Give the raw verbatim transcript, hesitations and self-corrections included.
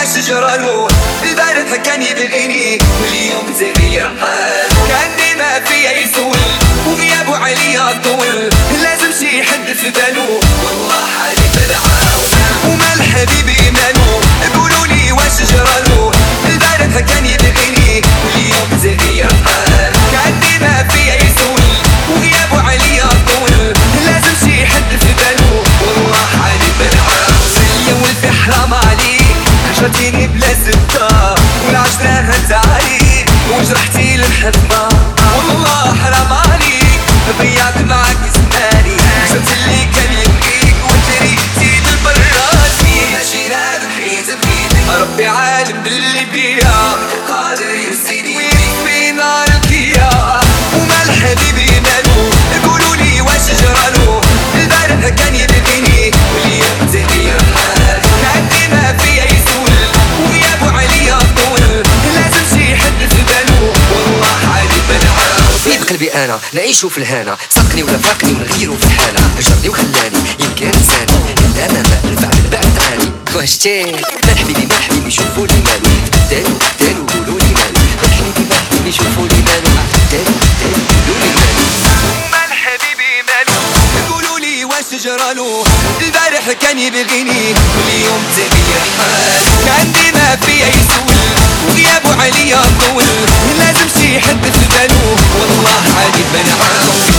واش جرالو. البارح كان يبغيني واليوم تغير حال، كان ديما فيا يسول وغيابو عليا طول. لازم شي حد في بالو والله حالي بالعاون. ومال حبيبي مالو قولولي واش جرالو. البارح كان يبغيني واليوم تغير حال، كان ديما فيا يسول وغيابو عليا طول. لازم شي حد في بالو والله حالي بالعاون. يا ولدي حرام عليك عشرتيني بلا زبدة والعشرة هانت عليك وجرحتي للحكمة. والله حرام عليك ضيعت معاك زماني، شفت اللي كان يبغيك وتريتي للبراتي. ماشي لا بحيت بيدك ربي عالم باللي بيا قادر يرسيني ويكفي نار الكيا. ومال حبيبي مالو قولولي واش جرالو. البارح كان يبغيني واليوم تغير حال، كان ديما فيا يسول وغيابو عليا طول. لازم شي حد في بالو والله حالي بالعاون. في قلبي انا نعيشو في الهنا، سقني ولا فاقني ونغيرو في الحالة. هجرني وخلاني يمكن لساني لا ما ما البعد البعد عاني. وهشتي مال حبيبي مال حبيبي شوفولي مالو. تبدالو تبدالو قولولي مالو. مال حبيبي مال حبيبي شوفولي مالو. تبدالو تبدالو قولولي مالو. ومال حبيبي مالو قولولي واش جرالو. البارح كان يبغيني واليوم تغير حال، كان ديما فيا يسول وغيابو عليا طول. لازم شي حد في بالو والله حالي بالعاون.